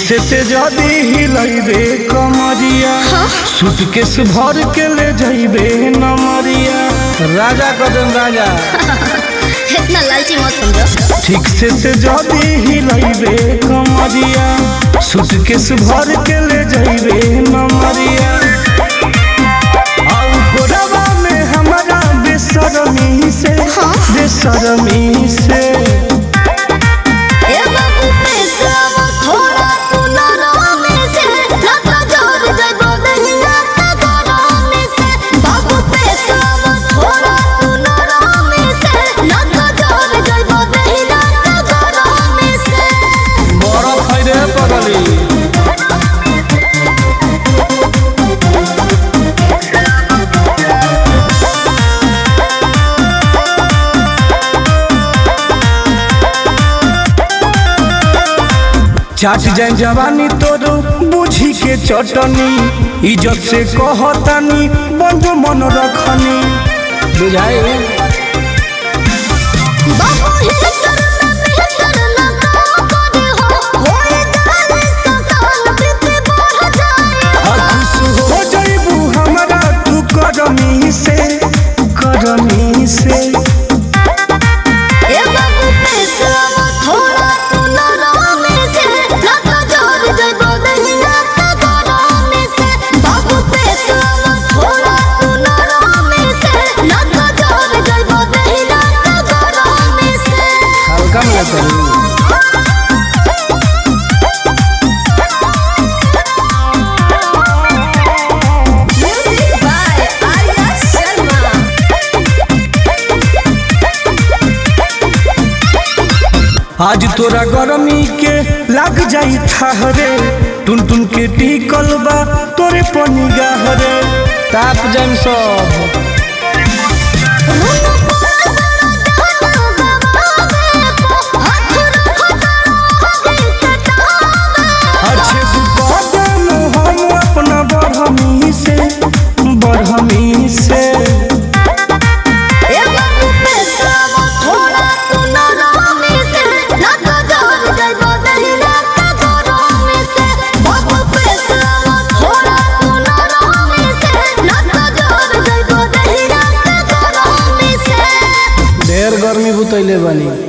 से जदी हिलैबे कमरिया सूटकेस भर के ले जाइबे नमरिया। राजा कदम राजा इतना लालची मत समझो। ठीक से जदी हिलैबे कमरिया सूटकेस भर के ले जाइबे नमरिया। आउ गोरवा में हमारा बेशरमी से बेशरमी से चाट जाए जवानी तोरो बुझी के चटनी इज्जत से कहतानी बंधु मन रखनी बुझाए। हो जाइबू हमारा तू करमी से करमी से। आज तोरा गरमी के लग जाई थाहरे टुन टुन के टिकल बा तोरे पनिगाह रे ताप जाम सब। अच्छे कदम हम अपना बढ़मी से गर्मी बुतैले बानी।